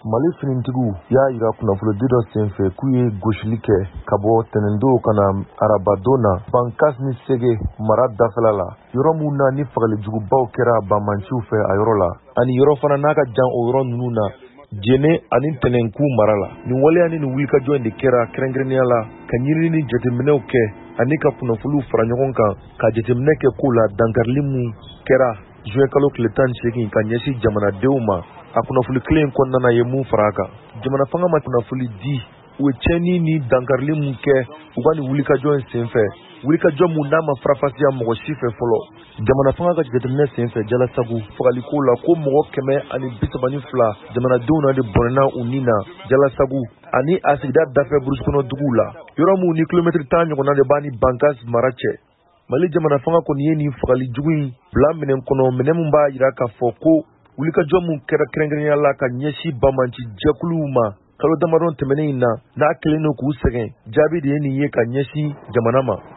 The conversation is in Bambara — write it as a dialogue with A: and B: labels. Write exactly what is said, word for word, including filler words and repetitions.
A: Mali finitigiw y'a yira kunnafolodi dɔ senfɛ k'u ye gosili kɛ ka bɔ tɛnɛndon ka na arabadon na Bankas ni Sege mara dafɛla la, yɔrɔ mun na ni fagalijugubaw kɛra Banmanciw fɛ a yɔrɔ la, ani yɔrɔ fana n'a ka jan o yɔrɔ ninnu na Jene ani Tɛnɛnku mara la. Nin waleya ni nin wulikajɔ in de kɛra kɛrɛnkɛrɛnnenya la ka ɲinini ni jateminɛw kɛ ani ka kunnafoniw fara ɲɔgɔn kan ka jateminɛ kɛ ko la dankarili mun kɛra juin kalo tile tan ni seegin ka ɲɛsin jamanadenw ma. A kunnafoni kelen in kɔnɔna ye mun fara a kan. Jamana fanga ma kunnafoni di u ye tiɲɛni ni dankarili mun kɛ u ka nin wulikajɔ in senfɛ, wulikajɔ mun n'a ma farafasiya mɔgɔ si fɛ fɔlɔ. Jamana fanga ka jateminɛ senfɛ Jalasagu fagaliko la ko mɔgɔ kɛmɛ ani bi saba ni fila jamanadenw na de bɔnɛna u ni na Jalasagu ani a sigida dafɛ burusi kɔnɔ duguw la, yɔrɔ mun ni kilomɛtiri tan ɲɔgɔnna de b'a ni Bankas mara cɛ. Mali jamana fanga kɔni ye nin fagali jugu in bila minɛn kɔnɔ, minɛn mun b'a jira k'a fɔ ko wulikajɔ mun kɛra kɛrɛnkɛrɛnnenya la ka ɲɛsin Banmanci jɛkuluw ma kalo damadɔ tɛmɛnen in na n'a kelen don k'u sɛgɛn, jaabi de ye nin ye ka ɲɛsin jamana ma.